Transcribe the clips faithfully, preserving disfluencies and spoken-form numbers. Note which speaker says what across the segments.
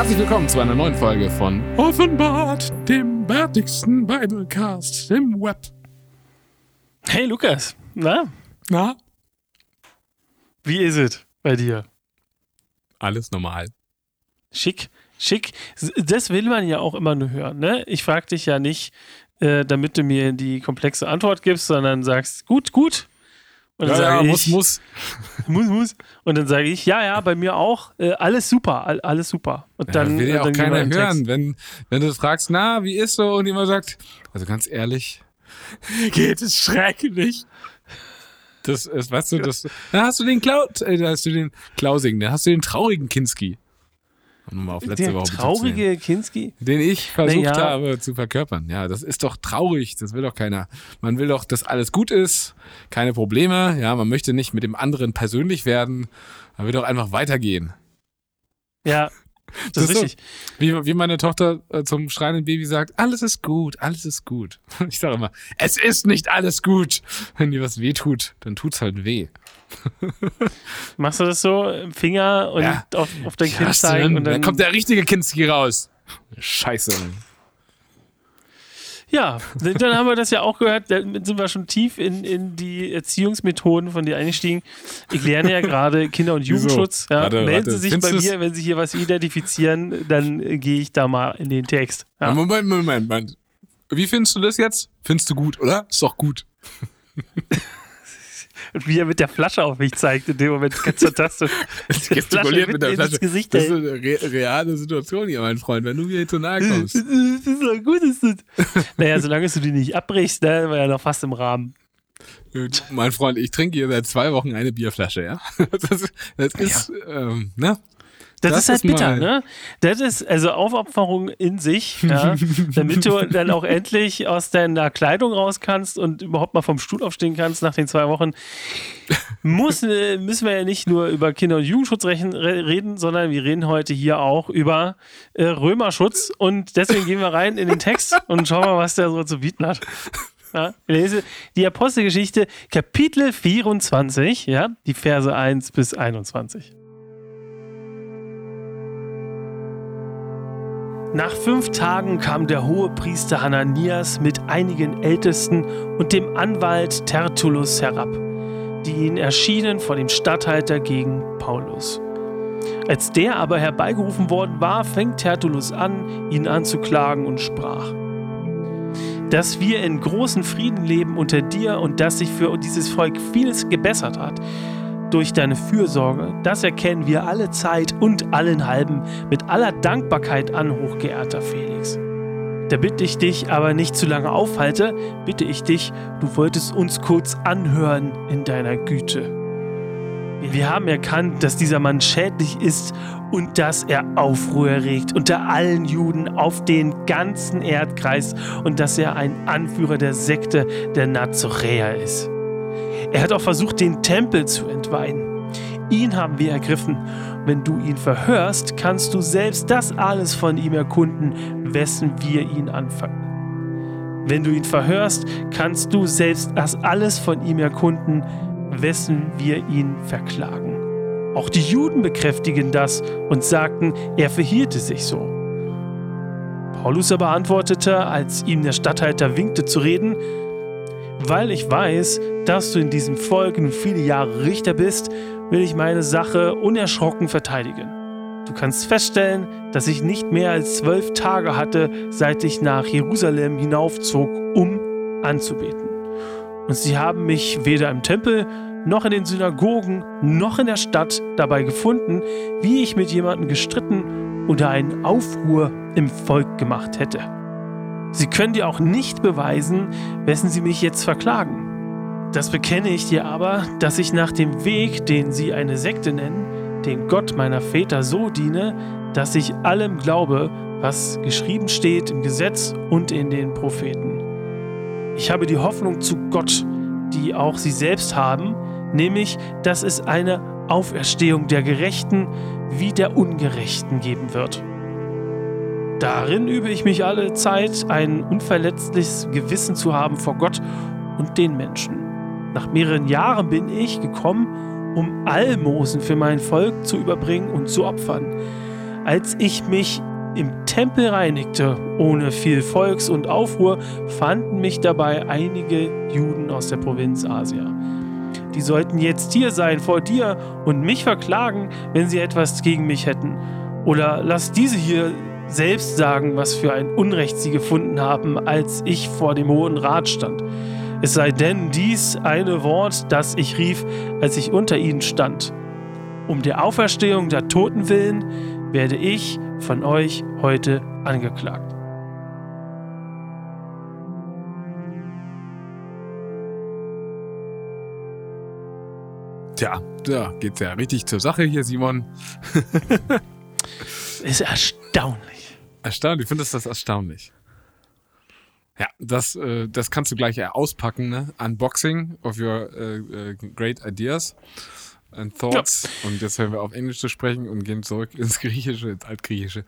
Speaker 1: Herzlich willkommen zu einer neuen Folge von Offenbart, dem bärtigsten Biblecast im Web.
Speaker 2: Hey Lukas, na?
Speaker 1: Na?
Speaker 2: Wie ist es bei dir?
Speaker 1: Alles normal.
Speaker 2: Schick, schick. Das will man ja auch immer nur hören, ne? Ich frage dich ja nicht, äh, damit du mir die komplexe Antwort gibst, sondern sagst, gut, gut. Und dann
Speaker 1: Ja,
Speaker 2: sage
Speaker 1: ja,
Speaker 2: ich,
Speaker 1: muss, muss.
Speaker 2: muss, muss. Und dann sage ich, ja, ja, bei mir auch, äh, alles super, all, alles super. Und dann
Speaker 1: Ja, will ja auch
Speaker 2: dann gehen wir
Speaker 1: keiner
Speaker 2: in den Text.
Speaker 1: hören, wenn, wenn du fragst, na, wie ist so? Und jemand sagt, also ganz ehrlich, geht es schrecklich. Das ist, weißt du, das, da hast du den Klau, äh, da hast du den Klausigen, da hast du den traurigen Kinski. Um mal auf letzte
Speaker 2: Der
Speaker 1: Woche bezugsnehmen.
Speaker 2: traurige Kinski?
Speaker 1: Den ich versucht
Speaker 2: ja.
Speaker 1: habe zu verkörpern. Ja, das ist doch traurig. Das will doch keiner. Man will doch, dass alles gut ist. Keine Probleme. Ja, man möchte nicht mit dem anderen persönlich werden. Man will doch einfach weitergehen.
Speaker 2: Ja, das, das ist richtig.
Speaker 1: So, wie, wie meine Tochter äh, zum schreienden Baby sagt, alles ist gut, alles ist gut. Ich sage immer, es ist nicht alles gut. Wenn dir was weh tut, dann tut's halt weh.
Speaker 2: Machst du das so im Finger und
Speaker 1: ja.
Speaker 2: auf, auf dein
Speaker 1: Ja,
Speaker 2: Kind zeigen? Und dann
Speaker 1: da kommt der richtige Kinski raus. Scheiße.
Speaker 2: Ja, dann haben wir das ja auch gehört, damit sind wir schon tief in, in die Erziehungsmethoden von dir eingestiegen. Ich lerne ja gerade Kinder- und Jugendschutz. Ja.
Speaker 1: Warte,
Speaker 2: Melden
Speaker 1: warte.
Speaker 2: Sie sich
Speaker 1: Findest
Speaker 2: bei
Speaker 1: du's?
Speaker 2: mir, wenn Sie hier was identifizieren, dann äh, gehe ich da mal in den Text. Ja.
Speaker 1: Moment, Moment, Moment. Wie findest du das jetzt? Findest du gut, oder? Ist doch gut.
Speaker 2: Und wie er mit der Flasche auf mich zeigt, in dem Moment ganz fantastisch.
Speaker 1: Gestikuliert mit der Flasche.
Speaker 2: Ins Gesicht
Speaker 1: Das ist
Speaker 2: hält.
Speaker 1: eine re- reale Situation hier, mein Freund, wenn du mir zu nahe kommst.
Speaker 2: Das ist doch gut, ist das. Naja, solange du die nicht abbrichst, ne, war ja noch fast im Rahmen.
Speaker 1: Mein Freund, ich trinke hier seit zwei Wochen eine Bierflasche, ja? Das, das ist, ähm, ne?
Speaker 2: Das,
Speaker 1: Das
Speaker 2: ist halt
Speaker 1: ist
Speaker 2: bitter,
Speaker 1: mal-
Speaker 2: ne? Das ist also Aufopferung in sich, ja, damit du dann auch endlich aus deiner Kleidung raus kannst und überhaupt mal vom Stuhl aufstehen kannst nach den zwei Wochen. Muss, äh, müssen wir ja nicht nur über Kinder- und Jugendschutz rechen, re- reden, sondern wir reden heute hier auch über äh, Römerschutz und deswegen gehen wir rein in den Text und schauen mal, was der so zu bieten hat. Ja, ich lese die Apostelgeschichte, Kapitel vierundzwanzig, ja, die Verse eins bis einundzwanzig. Nach fünf Tagen kam der Hohepriester Hananias mit einigen Ältesten und dem Anwalt Tertullus herab, die ihnen erschienen vor dem Statthalter gegen Paulus. Als der aber herbeigerufen worden war, fing Tertullus an, ihn anzuklagen und sprach: Dass wir in großen Frieden leben unter dir und dass sich für dieses Volk vieles gebessert hat, durch deine Fürsorge, das erkennen wir alle Zeit und allen Halben mit aller Dankbarkeit an, hochgeehrter Felix. Da bitte ich dich aber nicht zu lange aufhalte, bitte ich dich, du wolltest uns kurz anhören in deiner Güte. Wir haben erkannt, dass dieser Mann schädlich ist und dass er Aufruhr erregt unter allen Juden auf den ganzen Erdkreis und dass er ein Anführer der Sekte der Nazoräer ist. Er hat auch versucht, den Tempel zu entweihen. Ihn haben wir ergriffen. Wenn du ihn verhörst, kannst du selbst das alles von ihm erkunden, wessen wir ihn anfangen. Wenn du ihn verhörst, kannst du selbst das alles von ihm erkunden, wessen wir ihn verklagen. Auch die Juden bekräftigen das und sagten, er verhielte sich so. Paulus aber antwortete, als ihm der Statthalter winkte zu reden: Weil ich weiß, dass du in diesem Volk nun viele Jahre Richter bist, will ich meine Sache unerschrocken verteidigen. Du kannst feststellen, dass ich nicht mehr als zwölf Tage hatte, seit ich nach Jerusalem hinaufzog, um anzubeten. Und sie haben mich weder im Tempel, noch in den Synagogen, noch in der Stadt dabei gefunden, wie ich mit jemandem gestritten oder einen Aufruhr im Volk gemacht hätte. Sie können dir auch nicht beweisen, wessen sie mich jetzt verklagen. Das bekenne ich dir aber, dass ich nach dem Weg, den sie eine Sekte nennen, dem Gott meiner Väter so diene, dass ich allem glaube, was geschrieben steht im Gesetz und in den Propheten. Ich habe die Hoffnung zu Gott, die auch sie selbst haben, nämlich, dass es eine Auferstehung der Gerechten wie der Ungerechten geben wird. Darin übe ich mich alle Zeit, ein unverletzliches Gewissen zu haben vor Gott und den Menschen. Nach mehreren Jahren bin ich gekommen, um Almosen für mein Volk zu überbringen und zu opfern. Als ich mich im Tempel reinigte, ohne viel Volks- und Aufruhr, fanden mich dabei einige Juden aus der Provinz Asia. Die sollten jetzt hier sein vor dir und mich verklagen, wenn sie etwas gegen mich hätten. Oder lass diese hier selbst sagen, was für ein Unrecht sie gefunden haben, als ich vor dem Hohen Rat stand. Es sei denn dies eine Wort, das ich rief, als ich unter ihnen stand. Um der Auferstehung der Toten willen werde ich von euch heute angeklagt.
Speaker 1: Tja, da geht's ja richtig zur Sache hier, Simon.
Speaker 2: Ist erstaunlich.
Speaker 1: Erstaunlich, findest du das erstaunlich? Ja, das, äh, das kannst du gleich auspacken, ne? Unboxing of your uh, uh, great ideas and thoughts. Ja. Und jetzt hören wir auf Englisch zu sprechen und gehen zurück ins Griechische, ins Altgriechische.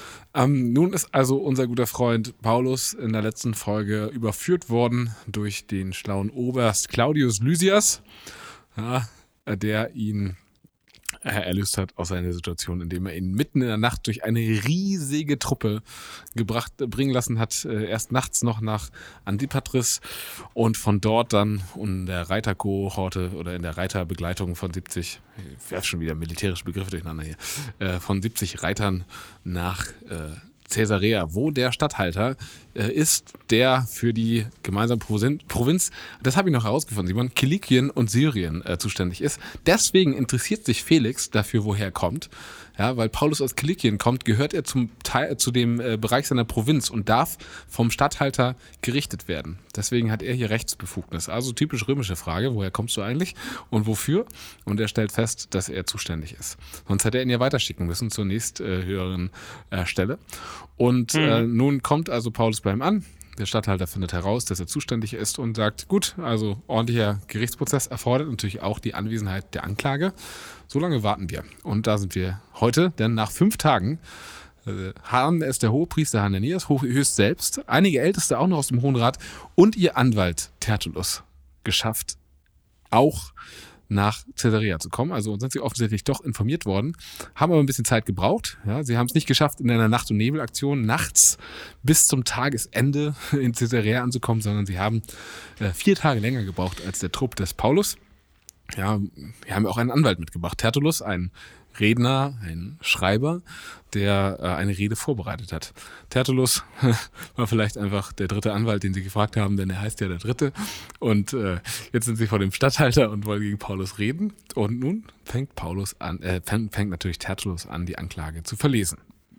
Speaker 1: Ähm, nun ist also unser guter Freund Paulus in der letzten Folge überführt worden durch den schlauen Oberst Claudius Lysias, ja, der ihn äh, erlöst hat aus seiner Situation, indem er ihn mitten in der Nacht durch eine riesige Truppe gebracht, bringen lassen hat, äh, erst nachts noch nach Antipatris und von dort dann in der Reiterkohorte oder in der Reiterbegleitung von siebzig, ich werfe schon wieder militärische Begriffe durcheinander hier, äh, von siebzig Reitern nach äh, Caesarea, wo der Statthalter äh, ist, der für die gemeinsame Provinz, Provinz das habe ich noch herausgefunden, Simon, Kilikien und Syrien äh, zuständig ist. Deswegen interessiert sich Felix dafür, woher er kommt. Ja, weil Paulus aus Kilikien kommt, gehört er zum Teil, zu dem äh, Bereich seiner Provinz und darf vom Statthalter gerichtet werden. Deswegen hat er hier Rechtsbefugnis. Also typisch römische Frage, woher kommst du eigentlich und wofür? Und er stellt fest, dass er zuständig ist. Sonst hätte er ihn ja weiterschicken müssen zur nächst äh, höheren äh, Stelle. Und mhm. äh, nun kommt also Paulus bei ihm an. Der Statthalter findet heraus, dass er zuständig ist und sagt, gut, also ordentlicher Gerichtsprozess erfordert natürlich auch die Anwesenheit der Anklage. So lange warten wir. Und da sind wir heute, denn nach fünf Tagen äh, haben es der Hohepriester Hananias höchst selbst, einige Älteste auch noch aus dem Hohen Rat und ihr Anwalt Tertullus geschafft, auch nach Caesarea zu kommen. Also sind sie offensichtlich doch informiert worden, haben aber ein bisschen Zeit gebraucht. Ja, sie haben es nicht geschafft, in einer Nacht- und Nebelaktion nachts bis zum Tagesende in Caesarea anzukommen, sondern sie haben äh, vier Tage länger gebraucht als der Trupp des Paulus. Ja, wir haben auch einen Anwalt mitgebracht, Tertullus, ein Redner, ein Schreiber, der äh, eine Rede vorbereitet hat. Tertullus war vielleicht einfach der dritte Anwalt, den sie gefragt haben, denn er heißt ja der Dritte. Und äh, jetzt sind sie vor dem Statthalter und wollen gegen Paulus reden. Und nun fängt Paulus an, äh, fängt, fängt natürlich Tertullus an, die Anklage zu verlesen.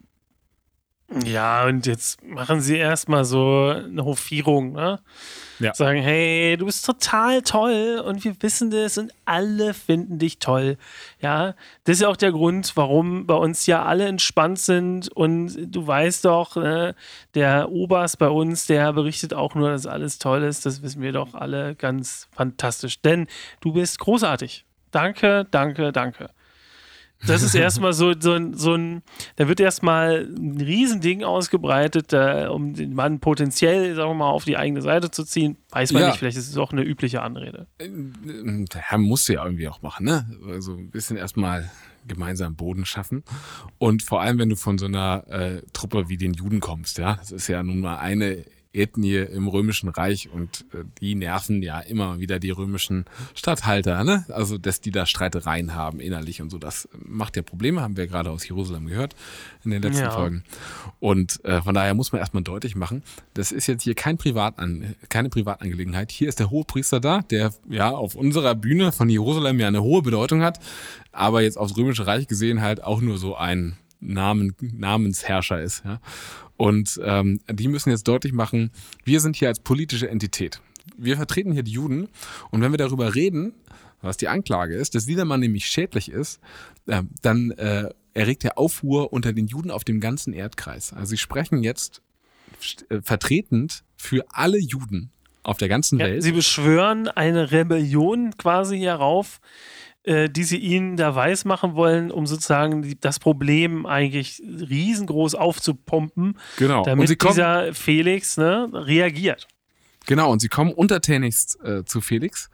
Speaker 2: Ja, und jetzt machen sie erstmal so eine Hofierung, ne? Ja. Sagen, hey, du bist total toll und wir wissen das und alle finden dich toll. Ja, das ist ja auch der Grund, warum bei uns ja alle entspannt sind und du weißt doch, ne, der Oberst bei uns, der berichtet auch nur, dass alles toll ist. Das wissen wir doch alle ganz fantastisch, denn du bist großartig. Danke, danke, danke. Das ist erstmal so, so, so ein, da wird erstmal ein Riesending ausgebreitet, äh, um den Mann potenziell, sagen wir mal, auf die eigene Seite zu ziehen. Weiß man ja nicht, vielleicht ist es auch eine übliche Anrede.
Speaker 1: Der Herr muss ja irgendwie auch machen, ne? Also ein bisschen erstmal gemeinsam Boden schaffen. Und vor allem, wenn du von so einer äh, Truppe wie den Juden kommst, ja, das ist ja nun mal eine Ethnie im Römischen Reich und äh, die nerven ja immer wieder die römischen Statthalter, ne? Also, dass die da Streitereien haben innerlich und so, das macht ja Probleme, haben wir gerade aus Jerusalem gehört in den letzten ja. Folgen. Und äh, von daher muss man erstmal deutlich machen, das ist jetzt hier kein Privatan, keine Privatangelegenheit. Hier ist der Hohepriester da, der ja auf unserer Bühne von Jerusalem ja eine hohe Bedeutung hat, aber jetzt aufs Römische Reich gesehen halt auch nur so ein Namen, Namensherrscher ist, ja. Und ähm, die müssen jetzt deutlich machen, wir sind hier als politische Entität. Wir vertreten hier die Juden und wenn wir darüber reden, was die Anklage ist, dass dieser Mann nämlich schädlich ist, äh, dann äh, erregt er Aufruhr unter den Juden auf dem ganzen Erdkreis. Also sie sprechen jetzt äh, vertretend für alle Juden auf der ganzen ja, Welt.
Speaker 2: Sie beschwören eine Rebellion quasi herauf, die sie ihnen da weismachen wollen, um sozusagen das Problem eigentlich riesengroß aufzupumpen,
Speaker 1: genau.
Speaker 2: damit
Speaker 1: und sie kommen,
Speaker 2: dieser Felix ne, reagiert.
Speaker 1: Genau, und sie kommen untertänigst äh, zu Felix,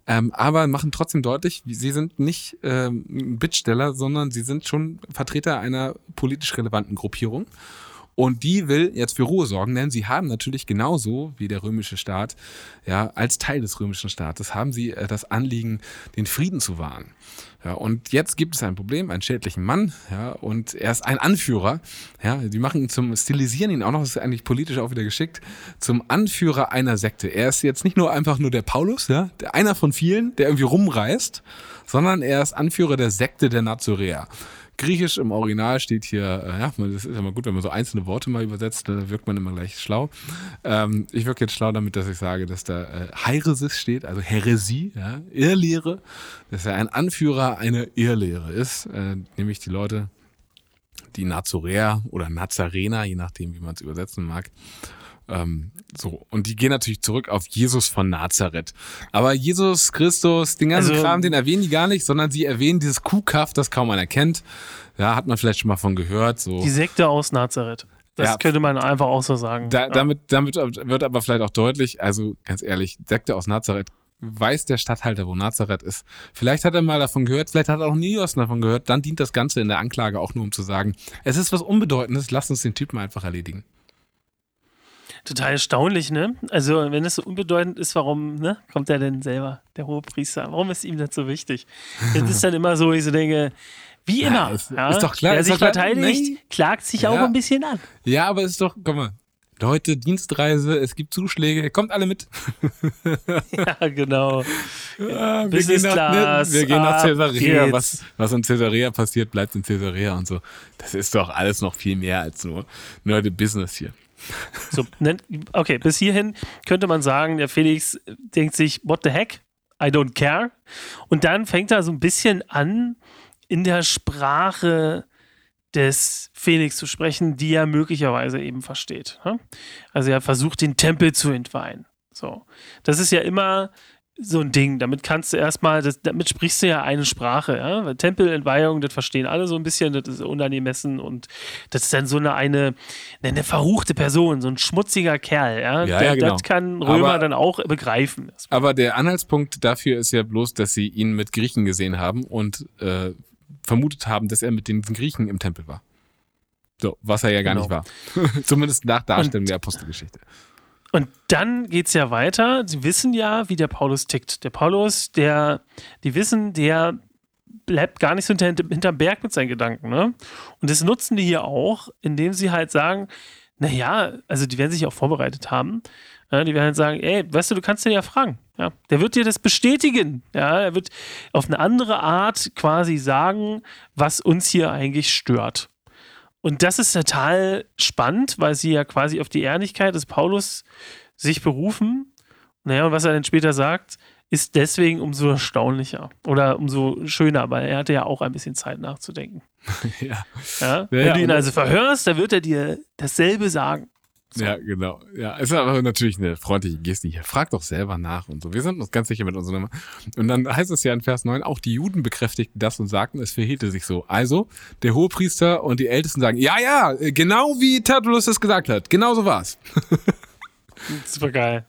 Speaker 1: ähm, aber machen trotzdem deutlich, sie sind nicht ähm, Bittsteller, sondern sie sind schon Vertreter einer politisch relevanten Gruppierung. Und die will jetzt für Ruhe sorgen, denn sie haben natürlich genauso wie der römische Staat, ja, als Teil des römischen Staates, haben sie äh, das Anliegen, den Frieden zu wahren. Ja, und jetzt gibt es ein Problem, einen schädlichen Mann, ja, und er ist ein Anführer, ja, die machen ihn zum, stilisieren ihn auch noch, das ist eigentlich politisch auch wieder geschickt, zum Anführer einer Sekte. Er ist jetzt nicht nur einfach nur der Paulus, ja, der, einer von vielen, der irgendwie rumreist, sondern er ist Anführer der Sekte der Nazoräer. Griechisch im Original steht hier, äh, ja, das ist ja mal gut, wenn man so einzelne Worte mal übersetzt, da wirkt man immer gleich schlau. Ähm, ich wirke jetzt schlau damit, dass ich sage, dass da äh, Häresis steht, also Häresie, ja, Irrlehre, dass er ein Anführer einer Irrlehre ist, äh, nämlich die Leute, die Nazoräer oder Nazarener, je nachdem, wie man es übersetzen mag. Ähm, so, und die gehen natürlich zurück auf Jesus von Nazareth. Aber Jesus Christus, den ganzen
Speaker 2: Also-
Speaker 1: Kram, den erwähnen die gar nicht, sondern sie erwähnen dieses Kuhkaff, das kaum einer kennt. Ja, hat man vielleicht schon mal von gehört. So.
Speaker 2: Die Sekte aus Nazareth. Das
Speaker 1: Ja.
Speaker 2: könnte man einfach auch so sagen.
Speaker 1: Da,
Speaker 2: Ja.
Speaker 1: damit, damit wird aber vielleicht auch deutlich, also ganz ehrlich, Sekte aus Nazareth, weiß der Statthalter, wo Nazareth ist. Vielleicht hat er mal davon gehört, vielleicht hat er auch nie was davon gehört. Dann dient das Ganze in der Anklage auch nur, um zu sagen, es ist was Unbedeutendes, lasst uns den Typen einfach erledigen.
Speaker 2: Total erstaunlich, ne? Also, wenn es so unbedeutend ist, warum ne, kommt er denn selber, der Hohepriester? Warum ist ihm das so wichtig? Das ist dann immer so, ich so denke, wie
Speaker 1: Ja,
Speaker 2: immer.
Speaker 1: ist-
Speaker 2: ja,
Speaker 1: ist doch klar,
Speaker 2: Wer
Speaker 1: ist
Speaker 2: sich
Speaker 1: doch klar.
Speaker 2: verteidigt,
Speaker 1: Nee.
Speaker 2: klagt sich auch
Speaker 1: Ja.
Speaker 2: ein bisschen an.
Speaker 1: Ja, aber es ist doch, guck mal, Leute, Dienstreise, es gibt Zuschläge, kommt alle mit.
Speaker 2: Ja, genau.
Speaker 1: Ja, wir,
Speaker 2: Business
Speaker 1: gehen nach,
Speaker 2: Class,
Speaker 1: ne, wir gehen nach
Speaker 2: ab
Speaker 1: Caesarea.
Speaker 2: geht's.
Speaker 1: Was, was in Caesarea passiert, bleibt in Caesarea und so. Das ist doch alles noch viel mehr als nur, nur the Business hier.
Speaker 2: So, ne, okay, bis hierhin könnte man sagen, der Felix denkt sich, what the heck? I don't care. Und dann fängt er so ein bisschen an, in der Sprache des Felix zu sprechen, die er möglicherweise eben versteht. ne? Also er versucht, den Tempel zu entweihen. So. Das ist ja immer so ein Ding. Damit kannst du erstmal, das, damit sprichst du ja eine Sprache. Ja? Weil Tempelentweihung, das verstehen alle so ein bisschen, das ist unangemessen und das ist dann so eine, eine, eine verruchte Person, so ein schmutziger Kerl. Ja?
Speaker 1: Ja,
Speaker 2: Der,
Speaker 1: ja, genau.
Speaker 2: Das kann Römer
Speaker 1: Aber-
Speaker 2: dann auch begreifen.
Speaker 1: Aber der Anhaltspunkt dafür ist ja bloß, dass sie ihn mit Griechen gesehen haben und äh, vermutet haben, dass er mit den Griechen im Tempel war. So, was er ja gar
Speaker 2: Genau.
Speaker 1: nicht war. Zumindest nach Darstellung
Speaker 2: Und-
Speaker 1: der Apostelgeschichte.
Speaker 2: Und dann geht's ja weiter. Sie wissen ja, wie der Paulus tickt. Der Paulus, der, die wissen, der bleibt gar nicht so hinter, hinterm Berg mit seinen Gedanken. Ne? Und das nutzen die hier auch, indem sie halt sagen, naja, also die werden sich auch vorbereitet haben. Ja, die werden halt sagen, ey, weißt du, du kannst den ja fragen. Ja? Der wird dir das bestätigen. Ja? Er wird auf eine andere Art quasi sagen, was uns hier eigentlich stört. Und das ist total spannend, weil sie ja quasi auf die Ehrlichkeit des Paulus sich berufen. Naja, und was er dann später sagt, ist deswegen umso erstaunlicher oder umso schöner, weil er hatte ja auch ein bisschen Zeit nachzudenken.
Speaker 1: ja.
Speaker 2: Ja? Wenn
Speaker 1: ja,
Speaker 2: du ihn
Speaker 1: und-
Speaker 2: also verhörst, dann wird er dir dasselbe sagen. So.
Speaker 1: Ja, genau. Ja, ist aber natürlich eine freundliche Geste hier. Frag doch selber nach und so. Wir sind uns ganz sicher mit unserer Nummer. Und dann heißt es ja in Vers neun, auch die Juden bekräftigten das und sagten, es verhielte sich so. Also, der Hohepriester und die Ältesten sagen, ja, ja, genau wie Tertullus es gesagt hat. Genau so war's.
Speaker 2: Super geil.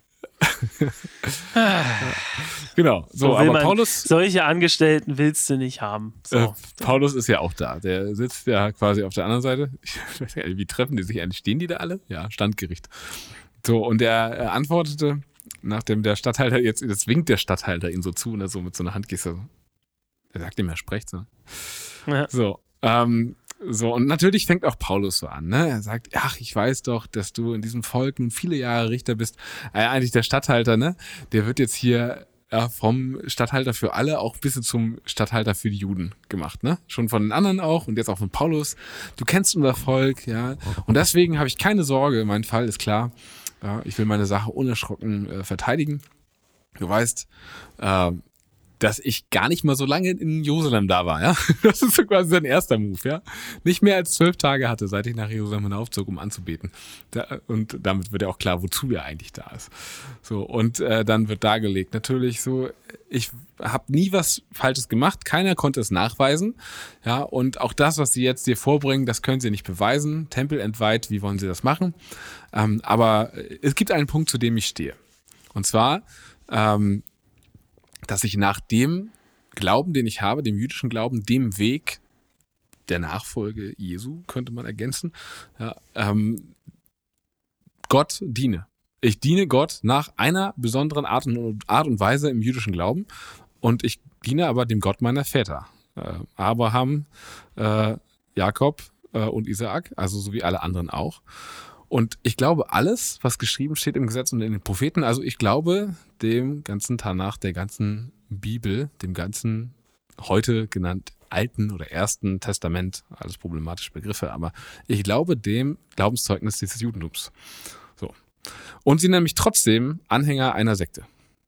Speaker 1: Genau. So,
Speaker 2: So will
Speaker 1: aber
Speaker 2: man-
Speaker 1: Paulus,
Speaker 2: Solche Angestellten willst du nicht haben. So.
Speaker 1: äh, Paulus ist ja auch da. Der sitzt ja quasi auf der anderen Seite. Ich weiß gar nicht, wie treffen die sich eigentlich? Stehen die da alle? Ja, Standgericht. So, und er äh, antwortete, nachdem der Statthalter jetzt, jetzt winkt der Statthalter ihn so zu und er so mit so einer Handgeste. Er sagt ihm, er spricht so.
Speaker 2: Ja.
Speaker 1: So, ähm, so, und natürlich fängt auch Paulus so an, ne? Er sagt, ach, ich weiß doch, dass du in diesem Volk nun viele Jahre Richter bist. Äh, eigentlich der Statthalter, ne? Der wird jetzt hier ja, vom Statthalter für alle auch ein bisschen zum Statthalter für die Juden gemacht, ne? Schon von den anderen auch und jetzt auch von Paulus. Du kennst unser Volk, ja. Und deswegen habe ich keine Sorge, mein Fall ist klar. Ja, ich will meine Sache unerschrocken äh, verteidigen. Du weißt, äh, dass ich gar nicht mal so lange in Jerusalem da war, ja. Das ist so quasi sein erster Move, ja. Nicht mehr als zwölf Tage hatte, seit ich nach Jerusalem hinaufzog, um anzubeten. Da, und damit wird ja auch klar, wozu er eigentlich da ist. So, und äh, dann wird dargelegt, natürlich so, ich habe nie was Falsches gemacht, keiner konnte es nachweisen, ja, und auch das, was sie jetzt dir vorbringen, das können sie nicht beweisen. Tempel entweiht, wie wollen sie das machen? Ähm, aber es gibt einen Punkt, zu dem ich stehe. Und zwar, ähm, dass ich nach dem Glauben, den ich habe, dem jüdischen Glauben, dem Weg der Nachfolge Jesu, könnte man ergänzen, ja, ähm, Gott diene. Ich diene Gott nach einer besonderen Art und, Art und Weise im jüdischen Glauben und ich diene aber dem Gott meiner Väter. Äh, Abraham, äh, Jakob äh, und Isaak, also so wie alle anderen auch. Und ich glaube, alles, was geschrieben steht im Gesetz und in den Propheten, also ich glaube dem ganzen Tanach, der ganzen Bibel, dem ganzen heute genannt Alten oder Ersten Testament, alles problematische Begriffe, aber ich glaube dem Glaubenszeugnis dieses Judentums. So. Und sie nämlich trotzdem Anhänger einer Sekte.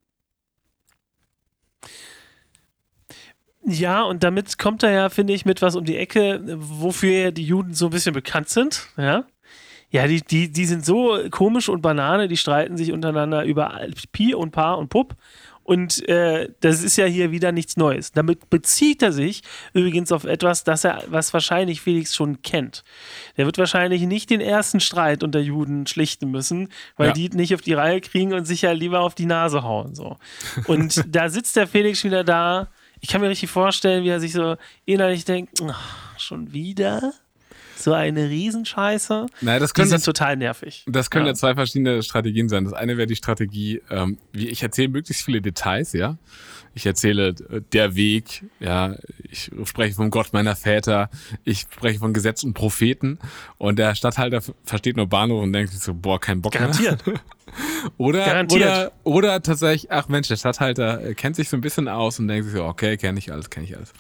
Speaker 2: Ja, und damit kommt er ja, finde ich, mit was um die Ecke, wofür ja die Juden so ein bisschen bekannt sind, ja. Ja, die, die, die sind so komisch und Banane, die streiten sich untereinander über Pi und Pa und Pup. Und äh, das ist ja hier wieder nichts Neues. Damit bezieht er sich übrigens auf etwas, das er, was wahrscheinlich Felix schon kennt. Der wird wahrscheinlich nicht den ersten Streit unter Juden schlichten müssen, weil
Speaker 1: ja.
Speaker 2: die nicht auf die Reihe kriegen und sich ja lieber auf die Nase hauen. So. Und da sitzt der Felix wieder da. Ich kann mir richtig vorstellen, wie er sich so innerlich denkt, ach, schon wieder? So eine Riesenscheiße.
Speaker 1: Naja, das können
Speaker 2: die sind
Speaker 1: das,
Speaker 2: total nervig.
Speaker 1: Das können ja.
Speaker 2: ja
Speaker 1: zwei verschiedene Strategien sein. Das eine wäre die Strategie, ähm, wie ich erzähle möglichst viele Details, ja. Ich erzähle äh, der Weg, ja. Ich spreche vom Gott meiner Väter. Ich spreche von Gesetz und Propheten. Und der Statthalter f- versteht nur Bahnhof und denkt sich so, boah, kein Bock
Speaker 2: Garantiert.
Speaker 1: mehr. oder,
Speaker 2: Garantiert.
Speaker 1: oder, oder tatsächlich, ach Mensch, der Statthalter äh, kennt sich so ein bisschen aus und denkt sich so, okay, kenne ich alles, kenne ich alles.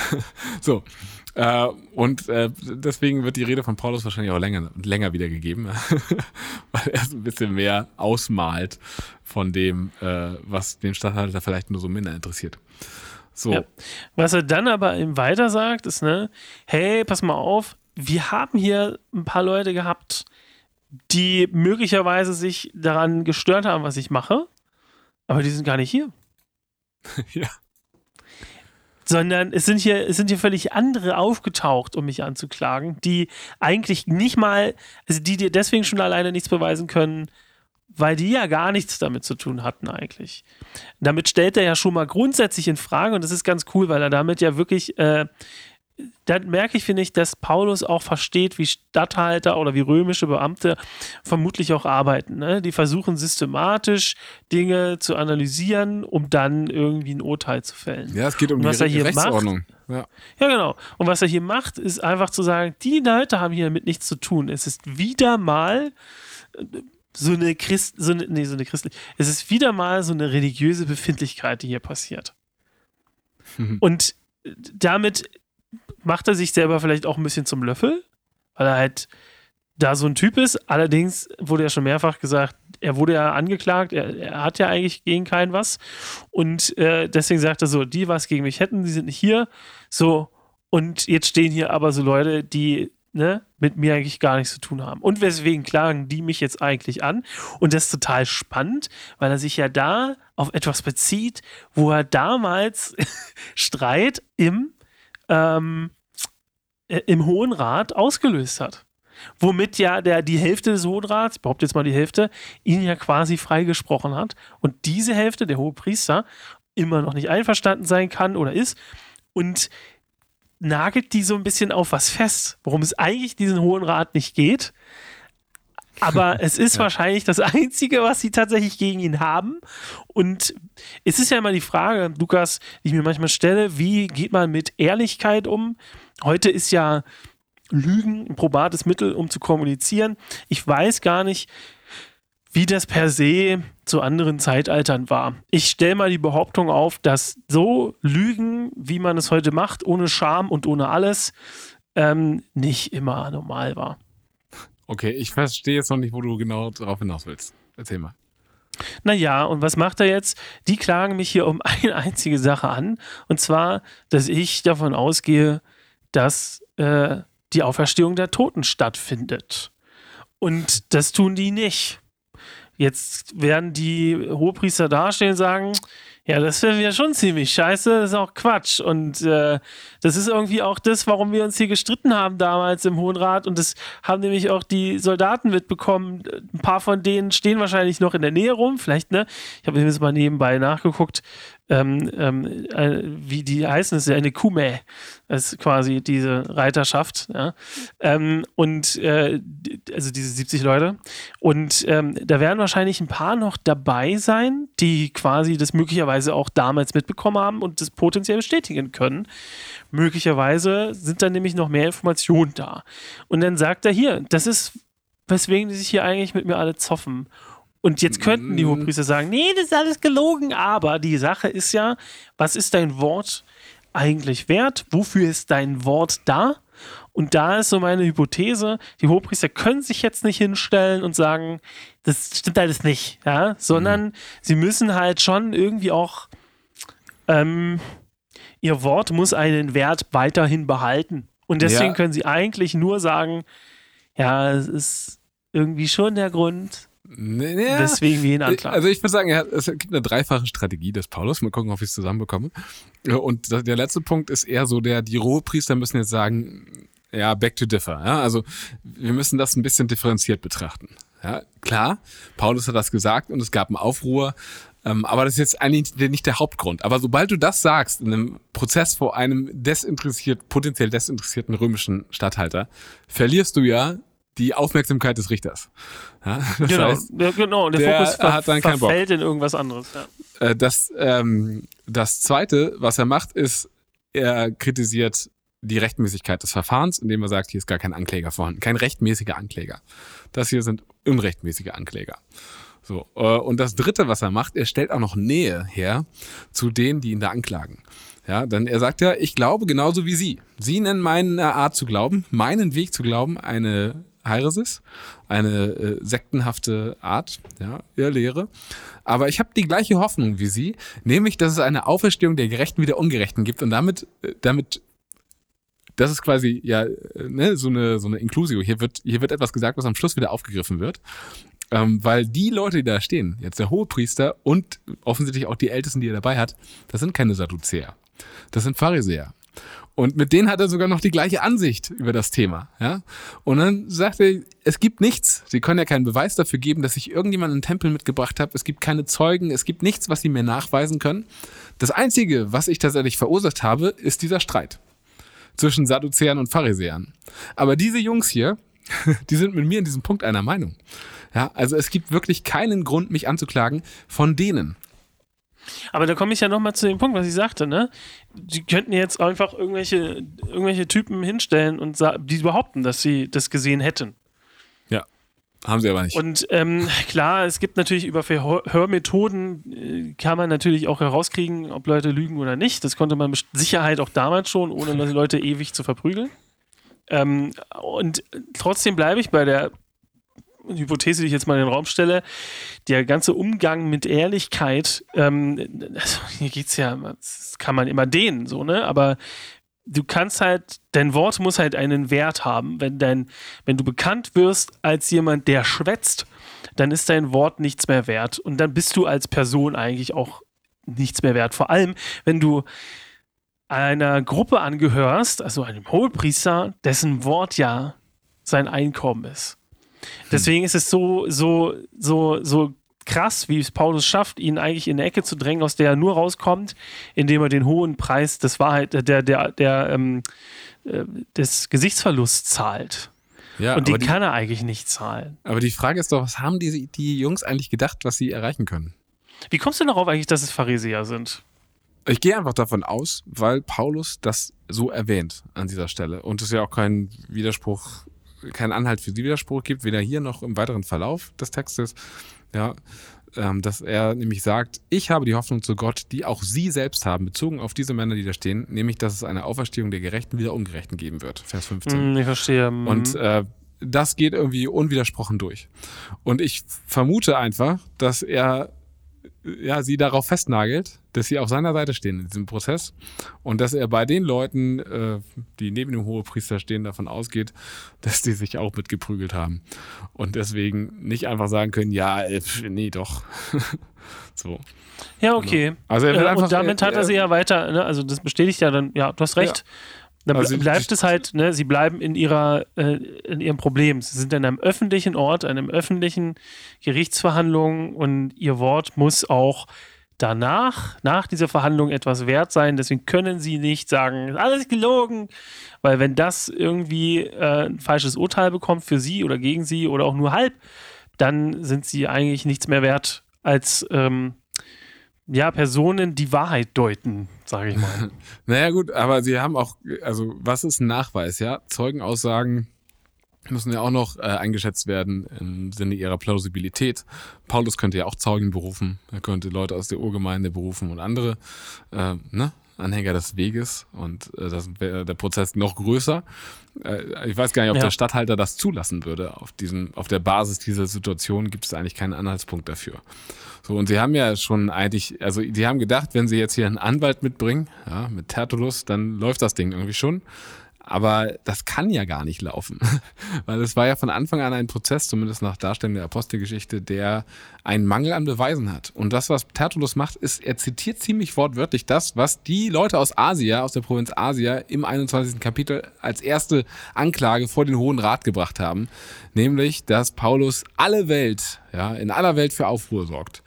Speaker 1: so. Äh, und äh, deswegen wird die Rede von Paulus wahrscheinlich auch länger, länger wiedergegeben, weil er so ein bisschen mehr ausmalt von dem, äh, was den Statthalter vielleicht nur so minder interessiert. So.
Speaker 2: Ja. Was er dann aber eben weiter sagt, ist, ne, hey, pass mal auf, wir haben hier ein paar Leute gehabt, die möglicherweise sich daran gestört haben, was ich mache, aber die sind gar nicht hier.
Speaker 1: ja.
Speaker 2: Sondern es sind hier, es sind hier völlig andere aufgetaucht, um mich anzuklagen, die eigentlich nicht mal, also die dir deswegen schon alleine nichts beweisen können, weil die ja gar nichts damit zu tun hatten eigentlich. Damit stellt er ja schon mal grundsätzlich in Frage und das ist ganz cool, weil er damit ja wirklich, äh, da merke ich, finde ich, dass Paulus auch versteht, wie Statthalter oder wie römische Beamte vermutlich auch arbeiten. Ne? Die versuchen systematisch Dinge zu analysieren, um dann irgendwie ein Urteil zu fällen.
Speaker 1: Ja, es geht um
Speaker 2: und
Speaker 1: die
Speaker 2: was er hier
Speaker 1: Rechtsordnung.
Speaker 2: Macht, ja. ja, genau. Und was er hier macht, ist einfach zu sagen, die Leute haben hier damit nichts zu tun. Es ist wieder mal so eine Christ, so eine, nee, so eine christliche, es ist wieder mal so eine religiöse Befindlichkeit, die hier passiert. Und damit macht er sich selber vielleicht auch ein bisschen zum Löffel, weil er halt da so ein Typ ist. Allerdings wurde ja schon mehrfach gesagt, er wurde ja angeklagt, er, er hat ja eigentlich gegen keinen was. Und äh, deswegen sagt er so, die was gegen mich hätten, die sind nicht hier. So, und jetzt stehen hier aber so Leute, die ne, mit mir eigentlich gar nichts zu tun haben. Und weswegen klagen die mich jetzt eigentlich an? Und das ist total spannend, weil er sich ja da auf etwas bezieht, wo er damals Streit im Ähm, im Hohen Rat ausgelöst hat. Womit ja der, die Hälfte des Hohen Rats, ich behaupte jetzt mal die Hälfte, ihn ja quasi freigesprochen hat. Und diese Hälfte, der Hohepriester, immer noch nicht einverstanden sein kann oder ist und nagelt die so ein bisschen auf was fest, worum es eigentlich diesen Hohen Rat nicht geht. Aber es ist ja. wahrscheinlich das Einzige, was sie tatsächlich gegen ihn haben. Und es ist ja immer die Frage, Lukas, die ich mir manchmal stelle, wie geht man mit Ehrlichkeit um? Heute ist ja Lügen ein probates Mittel, um zu kommunizieren. Ich weiß gar nicht, wie das per se zu anderen Zeitaltern war. Ich stelle mal die Behauptung auf, dass so Lügen, wie man es heute macht, ohne Scham und ohne alles, ähm, nicht immer normal war.
Speaker 1: Okay, ich verstehe jetzt noch nicht, wo du genau darauf hinaus willst. Erzähl mal.
Speaker 2: Naja, und was macht er jetzt? Die klagen mich hier um eine einzige Sache an. Und zwar, dass ich davon ausgehe, dass äh, die Auferstehung der Toten stattfindet. Und das tun die nicht. Jetzt werden die Hohepriester dastehen und sagen, Ja, das finden wir schon ziemlich scheiße, das ist auch Quatsch. Und äh, das ist irgendwie auch das, warum wir uns hier gestritten haben damals im Hohen Rat. Und das haben nämlich auch die Soldaten mitbekommen. Ein paar von denen stehen wahrscheinlich noch in der Nähe rum. Vielleicht, ne? Ich habe jetzt mal nebenbei nachgeguckt, ähm, ähm, äh, wie die heißen. Das ist ja eine Kume. Das ist quasi diese Reiterschaft. Ja? Ähm, und äh, also diese siebzig Leute. Und ähm, da werden wahrscheinlich ein paar noch dabei sein, die quasi das möglicherweise auch damals mitbekommen haben und das potenziell bestätigen können. Möglicherweise sind dann nämlich noch mehr Informationen da. Und dann sagt er hier, das ist, weswegen die sich hier eigentlich mit mir alle zoffen. Und jetzt könnten die Hohepriester sagen, nee, das ist alles gelogen, aber die Sache ist ja, was ist dein Wort eigentlich wert? Wofür ist dein Wort da? Und da ist so meine Hypothese, die Hohepriester können sich jetzt nicht hinstellen und sagen, das stimmt alles nicht, ja, sondern mhm. sie müssen halt schon irgendwie auch ähm, ihr Wort muss einen Wert weiterhin behalten. Und deswegen ja. können sie eigentlich nur sagen, ja, es ist irgendwie schon der Grund,
Speaker 1: ja,
Speaker 2: deswegen wir ihn anklagen.
Speaker 1: Also ich würde sagen, ja, es gibt eine dreifache Strategie des Paulus. Mal gucken, ob ich es zusammenbekomme. Und der letzte Punkt ist eher so, der, die Hohepriester müssen jetzt sagen, ja, back to differ. Ja, also wir müssen das ein bisschen differenziert betrachten. Ja, klar, Paulus hat das gesagt und es gab einen Aufruhr, ähm, aber das ist jetzt eigentlich nicht der Hauptgrund. Aber sobald du das sagst in einem Prozess vor einem desinteressiert, potenziell desinteressierten römischen Statthalter, verlierst du ja die Aufmerksamkeit des Richters. Ja, das
Speaker 2: genau,
Speaker 1: heißt,
Speaker 2: der, genau, der,
Speaker 1: der
Speaker 2: Fokus ver-
Speaker 1: hat dann keinen Bock.
Speaker 2: verfällt in irgendwas anderes. Ja.
Speaker 1: Das, ähm, das Zweite, was er macht, ist, er kritisiert die Rechtmäßigkeit des Verfahrens, indem er sagt, hier ist gar kein Ankläger vorhanden, kein rechtmäßiger Ankläger. Das hier sind unrechtmäßige Ankläger. So, und das Dritte, was er macht, er stellt auch noch Nähe her zu denen, die ihn da anklagen. Ja, denn er sagt ja, ich glaube genauso wie Sie. Sie nennen meine Art zu glauben, meinen Weg zu glauben, eine Häresis, eine äh, sektenhafte Art, ja, ihre Lehre. Aber ich habe die gleiche Hoffnung wie Sie, nämlich, dass es eine Auferstehung der Gerechten wie der Ungerechten gibt und damit, äh, damit, das ist quasi ja ne, so eine so eine Inklusio. Hier wird hier wird etwas gesagt, was am Schluss wieder aufgegriffen wird, ähm, weil die Leute, die da stehen, jetzt der Hohepriester und offensichtlich auch die Ältesten, die er dabei hat, das sind keine Sadduzäer, das sind Pharisäer. Und mit denen hat er sogar noch die gleiche Ansicht über das Thema. Ja? Und dann sagt er, es gibt nichts. Sie können ja keinen Beweis dafür geben, dass ich irgendjemanden in den Tempel mitgebracht habe. Es gibt keine Zeugen. Es gibt nichts, was sie mir nachweisen können. Das Einzige, was ich tatsächlich verursacht habe, ist dieser Streit zwischen Sadduzäern und Pharisäern. Aber diese Jungs hier, die sind mit mir in diesem Punkt einer Meinung. Ja, also es gibt wirklich keinen Grund, mich anzuklagen von denen.
Speaker 2: Aber da komme ich ja nochmal zu dem Punkt, was ich sagte, ne? Die könnten jetzt einfach irgendwelche, irgendwelche Typen hinstellen und sa- die behaupten, dass sie das gesehen hätten.
Speaker 1: Ja, haben sie aber nicht.
Speaker 2: Und ähm, klar, es gibt natürlich über Verhörmethoden, äh, kann man natürlich auch herauskriegen, ob Leute lügen oder nicht. Das konnte man mit Sicherheit auch damals schon, ohne die Leute ewig zu verprügeln. Ähm, und trotzdem bleibe ich bei der Hypothese, die ich jetzt mal in den Raum stelle, der ganze Umgang mit Ehrlichkeit, ähm, also hier geht's ja, das kann man immer dehnen, so, ne, aber du kannst halt, dein Wort muss halt einen Wert haben. Wenn dein, wenn du bekannt wirst als jemand, der schwätzt, dann ist dein Wort nichts mehr wert und dann bist du als Person eigentlich auch nichts mehr wert. Vor allem, wenn du einer Gruppe angehörst, also einem Hohepriester, dessen Wort ja sein Einkommen ist. Deswegen ist es so, so, so, so krass, wie es Paulus schafft, ihn eigentlich in eine Ecke zu drängen, aus der er nur rauskommt, indem er den hohen Preis des Wahrheit, der, der, der, ähm, äh, des Gesichtsverlusts zahlt. Ja, und den die, kann er eigentlich nicht zahlen.
Speaker 1: Aber die Frage ist doch, was haben die, die Jungs eigentlich gedacht, was sie erreichen können?
Speaker 2: Wie kommst du darauf eigentlich, dass es Pharisäer sind?
Speaker 1: Ich gehe einfach davon aus, weil Paulus das so erwähnt an dieser Stelle und es ja auch kein Widerspruch, keinen Anhalt für Widerspruch gibt, weder hier noch im weiteren Verlauf des Textes, ja, ähm, dass er nämlich sagt, ich habe die Hoffnung zu Gott, die auch sie selbst haben, bezogen auf diese Männer, die da stehen, nämlich, dass es eine Auferstehung der Gerechten wieder Ungerechten geben wird. Vers fünfzehn.
Speaker 2: Mm, ich verstehe. Mm.
Speaker 1: Und äh, das geht irgendwie unwidersprochen durch. Und ich vermute einfach, dass er ja, sie darauf festnagelt, dass sie auf seiner Seite stehen in diesem Prozess und dass er bei den Leuten, äh, die neben dem Hohepriester stehen, davon ausgeht, dass die sich auch mitgeprügelt haben und deswegen nicht einfach sagen können, ja, äh, nee, doch. So.
Speaker 2: Ja, okay.
Speaker 1: Also er will
Speaker 2: äh,
Speaker 1: einfach,
Speaker 2: und damit
Speaker 1: er,
Speaker 2: hat er sie ja weiter, ne? Also das bestätigt ja dann, ja, du hast recht. Ja. Dann
Speaker 1: also
Speaker 2: bleibt
Speaker 1: die,
Speaker 2: es halt, ne, sie bleiben in ihrer, äh, in ihrem Problem. Sie sind in einem öffentlichen Ort, einem öffentlichen Gerichtsverhandlung und ihr Wort muss auch danach, nach dieser Verhandlung etwas wert sein. Deswegen können sie nicht sagen, alles gelogen, weil wenn das irgendwie äh, ein falsches Urteil bekommt für sie oder gegen sie oder auch nur halb, dann sind sie eigentlich nichts mehr wert als ähm, ja, Personen, die Wahrheit deuten, sage ich mal.
Speaker 1: Naja gut, aber sie haben auch, also was ist ein Nachweis, ja? Zeugenaussagen müssen ja auch noch äh, eingeschätzt werden im Sinne ihrer Plausibilität. Paulus könnte ja auch Zeugen berufen, er könnte Leute aus der Urgemeinde berufen und andere, äh, ne? Anhänger des Weges und äh, das wäre der Prozess noch größer. Äh, ich weiß gar nicht, ob ja. der Statthalter das zulassen würde. Auf diesem, auf der Basis dieser Situation gibt es eigentlich keinen Anhaltspunkt dafür. So, und sie haben ja schon eigentlich, also die haben gedacht, wenn sie jetzt hier einen Anwalt mitbringen, ja, mit Tertullus, dann läuft das Ding irgendwie schon. Aber das kann ja gar nicht laufen, weil es war ja von Anfang an ein Prozess, zumindest nach Darstellung der Apostelgeschichte, der einen Mangel an Beweisen hat. Und das, was Tertullus macht, ist, er zitiert ziemlich wortwörtlich das, was die Leute aus Asia, aus der Provinz Asia im einundzwanzigsten Kapitel als erste Anklage vor den Hohen Rat gebracht haben, nämlich, dass Paulus alle Welt, ja, in aller Welt für Aufruhr sorgt.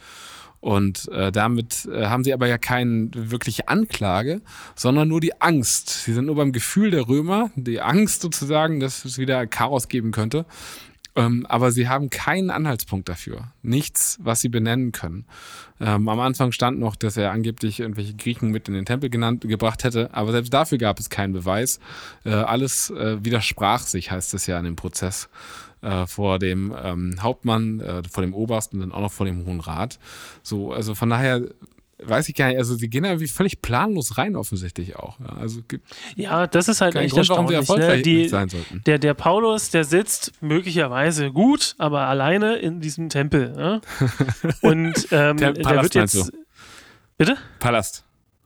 Speaker 1: Und äh, damit äh, haben sie aber ja keine wirkliche Anklage, sondern nur die Angst. Sie sind nur beim Gefühl der Römer, die Angst sozusagen, dass es wieder Chaos geben könnte. Ähm, aber sie haben keinen Anhaltspunkt dafür. Nichts, was sie benennen können. Ähm, am Anfang stand noch, dass er angeblich irgendwelche Griechen mit in den Tempel genannt, gebracht hätte. Aber selbst dafür gab es keinen Beweis. Äh, alles äh, widersprach sich, heißt es ja in dem Prozess. Vor dem ähm, Hauptmann, äh, vor dem Obersten und dann auch noch vor dem Hohen Rat. So, also von daher weiß ich gar nicht, also sie gehen irgendwie völlig planlos rein offensichtlich auch. Ja, also gibt
Speaker 2: ja, das ist halt echt
Speaker 1: Grund, warum sie
Speaker 2: erstaunlich.
Speaker 1: erfolgreich
Speaker 2: Ne? Die,
Speaker 1: sein sollten.
Speaker 2: Der, der Paulus, der sitzt möglicherweise gut, aber alleine in diesem Tempel. Ne? Und ähm, der, der wird jetzt... Du? Bitte?
Speaker 1: Palast.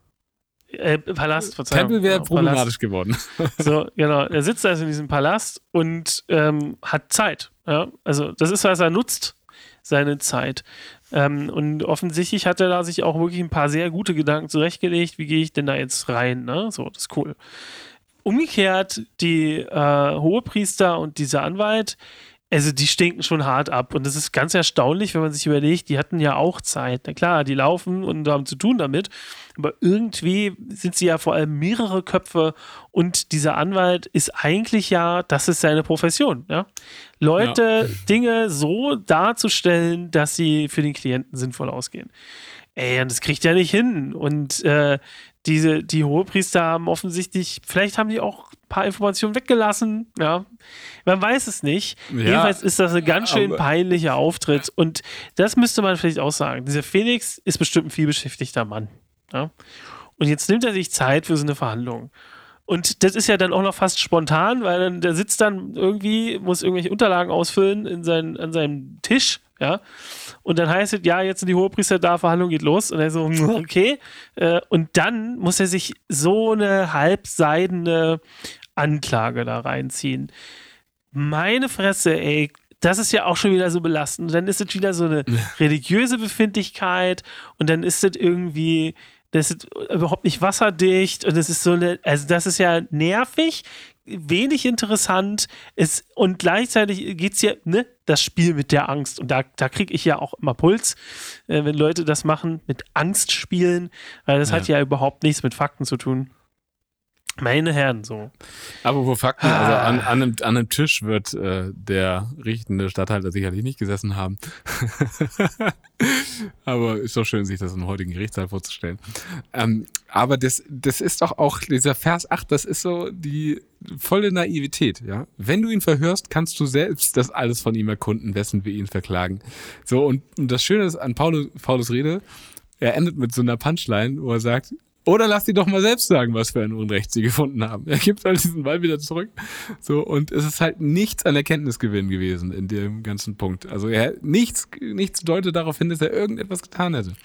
Speaker 2: Äh, Palast, Verzeihung.
Speaker 1: Tempel wäre
Speaker 2: genau,
Speaker 1: problematisch geworden.
Speaker 2: So, genau. Er sitzt also in diesem Palast und ähm, hat Zeit. Ja? Also das ist, was er nutzt, seine Zeit. Ähm, und offensichtlich hat er da sich auch wirklich ein paar sehr gute Gedanken zurechtgelegt. Wie gehe ich denn da jetzt rein? Ne? So, das ist cool. Umgekehrt, die äh, Hohepriester und dieser Anwalt, also die stinken schon hart ab. Und das ist ganz erstaunlich, wenn man sich überlegt, die hatten ja auch Zeit. Na klar, die laufen und haben zu tun damit. Aber irgendwie sind sie ja vor allem mehrere Köpfe und dieser Anwalt ist eigentlich ja, das ist seine Profession. Ja? Leute, ja. Dinge so darzustellen, dass sie für den Klienten sinnvoll ausgehen. Ey, und das kriegt er nicht hin. Und äh, diese, die Hohepriester haben offensichtlich, vielleicht haben die auch ein paar Informationen weggelassen. Ja, man weiß es nicht. Ja, jedenfalls ist das ein ganz schön peinlicher Auftritt. Und das müsste man vielleicht auch sagen. Dieser Felix ist bestimmt ein vielbeschäftigter Mann. Ja? Und jetzt nimmt er sich Zeit für so eine Verhandlung. Und das ist ja dann auch noch fast spontan, weil dann, der sitzt dann irgendwie, muss irgendwelche Unterlagen ausfüllen in sein, an seinem Tisch, ja. Und dann heißt es, ja, jetzt sind die Hohepriester da, Verhandlung geht los. Und er so, okay. Und dann muss er sich so eine halbseidene Anklage da reinziehen. Meine Fresse, ey. Das ist ja auch schon wieder so belastend. Und dann ist es wieder so eine religiöse Befindlichkeit und dann ist es irgendwie, das ist überhaupt nicht wasserdicht und es ist so eine, also das ist ja nervig, wenig interessant ist und gleichzeitig geht es ja, ne, das Spiel mit der Angst und da, da kriege ich ja auch immer Puls, äh, wenn Leute das machen, mit Angst spielen, weil das ja. hat ja überhaupt nichts mit Fakten zu tun. Meine Herren, so.
Speaker 1: Aber wo Fakten, also an, an, einem, an einem Tisch wird äh, der richtende Statthalter sicherlich nicht gesessen haben. Aber ist doch schön, sich das im heutigen Gerichtssaal vorzustellen. Ähm, aber das, das ist doch auch, dieser Vers acht, das ist so die volle Naivität, ja. Wenn du ihn verhörst, kannst du selbst das alles von ihm erkunden, wessen wir ihn verklagen. So, und, und das Schöne ist an Paulus, Paulus Rede, er endet mit so einer Punchline, wo er sagt, oder lass die doch mal selbst sagen, was für ein Unrecht sie gefunden haben. Er gibt halt diesen Ball wieder zurück. So, und es ist halt nichts an Erkenntnisgewinn gewesen in dem ganzen Punkt. Also er nichts, nichts deutet darauf hin, dass er irgendetwas getan hätte.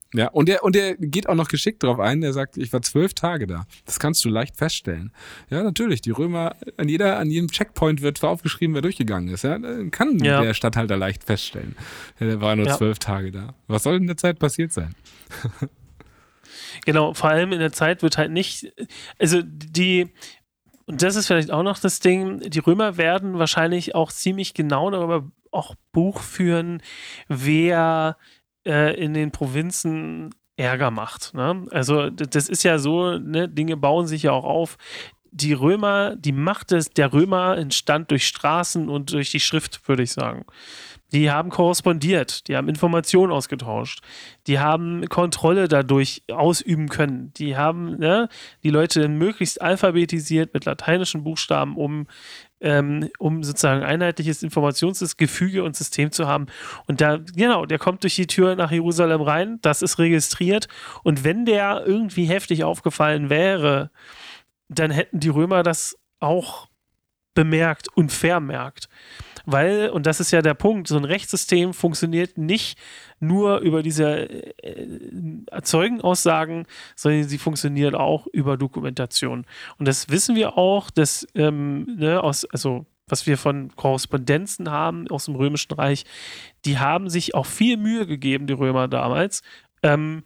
Speaker 1: Ja, und der, und der geht auch noch geschickt drauf ein, der sagt, ich war zwölf Tage da. Das kannst du leicht feststellen. Ja, natürlich, die Römer, an jeder, an jedem Checkpoint wird zwar aufgeschrieben, wer durchgegangen ist. Ja, kann ja. der Statthalter leicht feststellen. Ja, der war nur ja. zwölf Tage da. Was soll in der Zeit passiert sein?
Speaker 2: Genau, vor allem in der Zeit wird halt nicht, also die, und das ist vielleicht auch noch das Ding, die Römer werden wahrscheinlich auch ziemlich genau darüber auch Buch führen, wer in den Provinzen Ärger macht. Ne? Also das ist ja so, ne? Dinge bauen sich ja auch auf. Die Römer, die Macht des, der Römer entstand durch Straßen und durch die Schrift, würde ich sagen. Die haben korrespondiert, die haben Informationen ausgetauscht, die haben Kontrolle dadurch ausüben können. Die haben ne, die Leute möglichst alphabetisiert mit lateinischen Buchstaben, um Ähm, um sozusagen einheitliches Informationsgefüge und System zu haben. Und da, genau, der kommt durch die Tür nach Jerusalem rein, das ist registriert. Und wenn der irgendwie heftig aufgefallen wäre, dann hätten die Römer das auch bemerkt und vermerkt. Weil, und das ist ja der Punkt, so ein Rechtssystem funktioniert nicht nur über diese äh, Zeugenaussagen, sondern sie funktioniert auch über Dokumentation. Und das wissen wir auch, dass, ähm, ne, aus, also was wir von Korrespondenzen haben aus dem Römischen Reich, die haben sich auch viel Mühe gegeben, die Römer damals, ähm,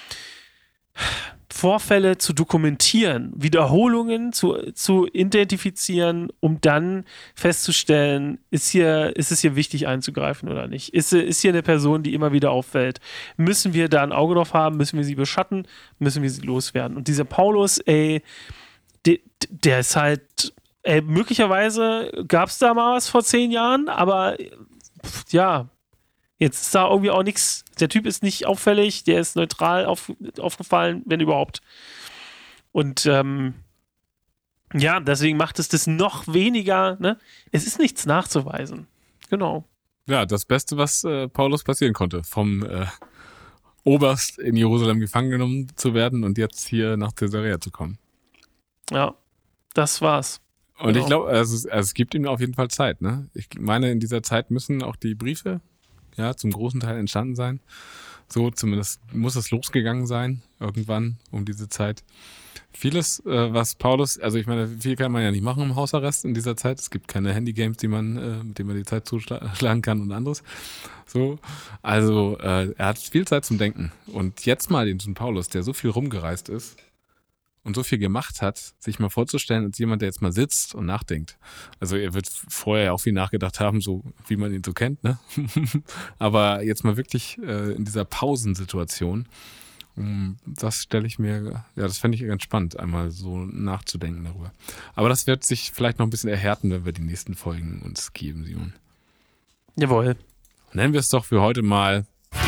Speaker 2: Vorfälle zu dokumentieren, Wiederholungen zu, zu identifizieren, um dann festzustellen, ist hier, ist es hier wichtig einzugreifen oder nicht? Ist, ist hier eine Person, die immer wieder auffällt? Müssen wir da ein Auge drauf haben? Müssen wir sie beschatten? Müssen wir sie loswerden? Und dieser Paulus, ey, der, der ist halt, ey, möglicherweise gab es da mal was vor zehn Jahren, aber ja, jetzt ist da irgendwie auch nichts, der Typ ist nicht auffällig, der ist neutral auf, aufgefallen, wenn überhaupt. Und ähm, ja, deswegen macht es das noch weniger, ne? Es ist nichts nachzuweisen. Genau.
Speaker 1: Ja, das Beste, was äh, Paulus passieren konnte, vom äh, Oberst in Jerusalem gefangen genommen zu werden und jetzt hier nach Caesarea zu kommen.
Speaker 2: Ja, das war's.
Speaker 1: Und genau. Ich glaube, also, also es gibt ihm auf jeden Fall Zeit, ne? Ich meine, in dieser Zeit müssen auch die Briefe ja, zum großen Teil entstanden sein. So, zumindest muss es losgegangen sein, irgendwann um diese Zeit. Vieles, äh, was Paulus, also ich meine, viel kann man ja nicht machen im Hausarrest in dieser Zeit. Es gibt keine Handygames, die man, äh, mit denen man die Zeit zuschlagen kann und anderes. So, also äh, er hat viel Zeit zum Denken. Und jetzt mal den Paulus, der so viel rumgereist ist und so viel gemacht hat, sich mal vorzustellen als jemand, der jetzt mal sitzt und nachdenkt. Also er wird vorher ja auch viel nachgedacht haben, so wie man ihn so kennt, ne? Aber jetzt mal wirklich äh, in dieser Pausensituation, das stelle ich mir, ja, das fände ich ganz spannend, einmal so nachzudenken darüber. Aber das wird sich vielleicht noch ein bisschen erhärten, wenn wir die nächsten Folgen uns geben, Simon.
Speaker 2: Jawohl.
Speaker 1: Nennen wir es doch für heute mal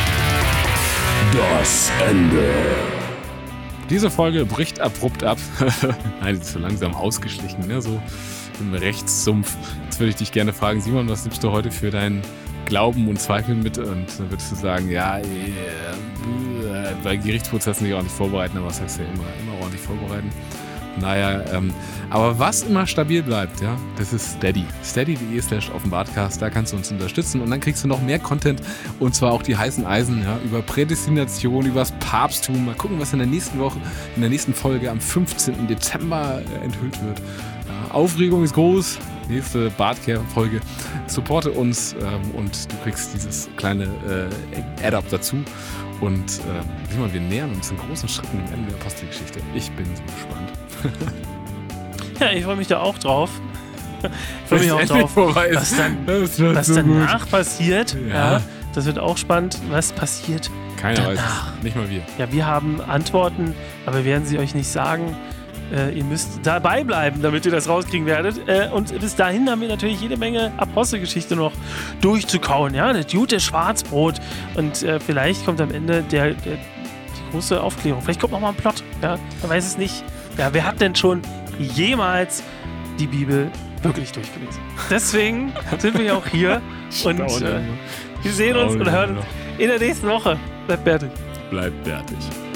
Speaker 3: das Ende.
Speaker 1: Diese Folge bricht abrupt ab. Nein, die ist so langsam ausgeschlichen, ne? So im Rechtssumpf. Jetzt würde ich dich gerne fragen, Simon, was nimmst du heute für deinen Glauben und Zweifeln mit? Und dann würdest du sagen, ja, yeah, bei Gerichtsprozessen nicht ordentlich vorbereiten, aber was heißt ja immer, immer ordentlich vorbereiten. Naja, ähm, aber was immer stabil bleibt, ja, das ist Steady. Steady.de slash Offenbartcast, da kannst du uns unterstützen und dann kriegst du noch mehr Content und zwar auch die heißen Eisen, ja, über Prädestination, über das Papsttum. Mal gucken, was in der nächsten Woche, in der nächsten Folge am fünfzehnten Dezember äh, enthüllt wird. Ja, Aufregung ist groß. Nächste Bartcare-Folge. Supporte uns ähm, und du kriegst dieses kleine äh, Add-up dazu. Und äh, sieh mal, wir nähern uns in großen Schritten am Ende der Apostelgeschichte. Ich bin so gespannt.
Speaker 2: Ja, ich freue mich da auch drauf. Ich freue mich auch drauf,
Speaker 1: vorbei
Speaker 2: was, dann, was
Speaker 1: so
Speaker 2: danach
Speaker 1: gut.
Speaker 2: passiert.
Speaker 1: Ja.
Speaker 2: Ja, das wird auch spannend. Was passiert
Speaker 1: Keiner
Speaker 2: danach?
Speaker 1: weiß es. Nicht mal wir.
Speaker 2: Ja, wir haben Antworten, aber wir werden sie euch nicht sagen. Äh, ihr müsst dabei bleiben, damit ihr das rauskriegen werdet. Äh, und bis dahin haben wir natürlich jede Menge Apostelgeschichte noch durchzukauen. Ja, das gute Schwarzbrot. Und äh, vielleicht kommt am Ende der, der, die große Aufklärung. Vielleicht kommt noch mal ein Plot. Ja, man weiß es nicht. Ja, wer hat denn schon jemals die Bibel wirklich durchgelesen? Deswegen sind wir ja auch hier. Und äh, wir sehen uns und hören uns in der nächsten Woche. Bleibt bärtig.
Speaker 1: Bleibt bärtig.